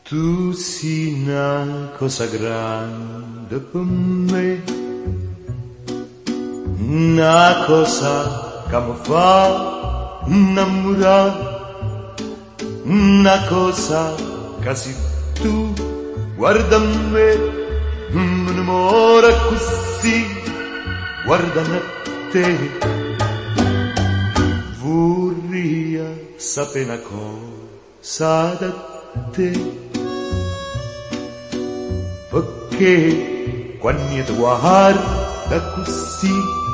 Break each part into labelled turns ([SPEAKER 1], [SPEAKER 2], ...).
[SPEAKER 1] Tu sei una cosa grande per me, una cosa che mi fa innamorare, una cosa che se tu guarda a me, mi innamora così, guardando a te. Vorrei sapere una cosa da te, perché quando ti guarda così,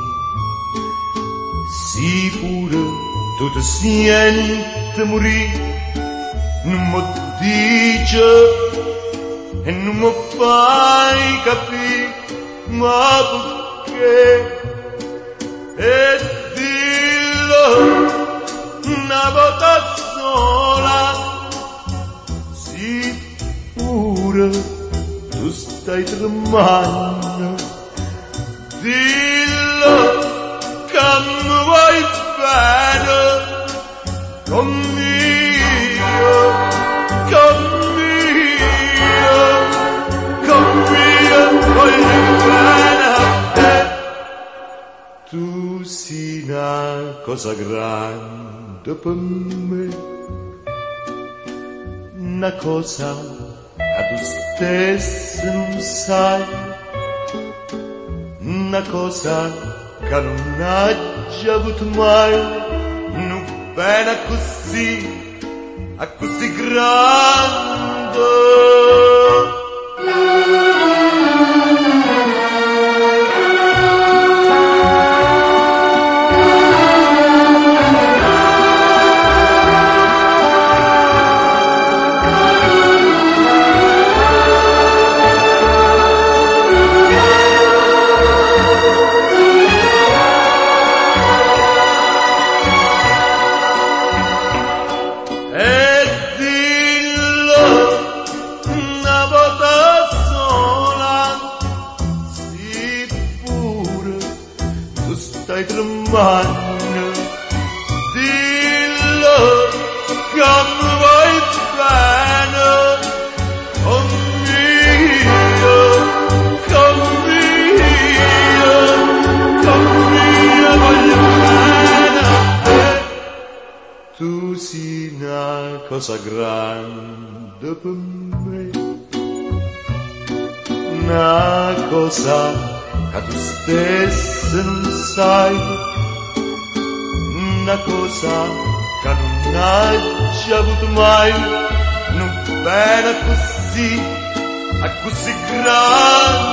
[SPEAKER 1] si pure tu ti senti morire, non mi dice e non mi fai capire, ma perché? E dillo una volta sola, si pure tu stai tremando, dillo che mi vuoi bene, conmigo, voglio bene a te. Tu sei una cosa grande per me, una cosa che tu stesso non sai, una cosa che non hai già avuto mai, non bene così grande. Stai tremando, dillo che mi vuoi bene, conmigo, voglio bene a te. Tu sei una cosa grande per me, una cosa che tu stesso non sai, una cosa che non hai già avuto mai, non bene così grande.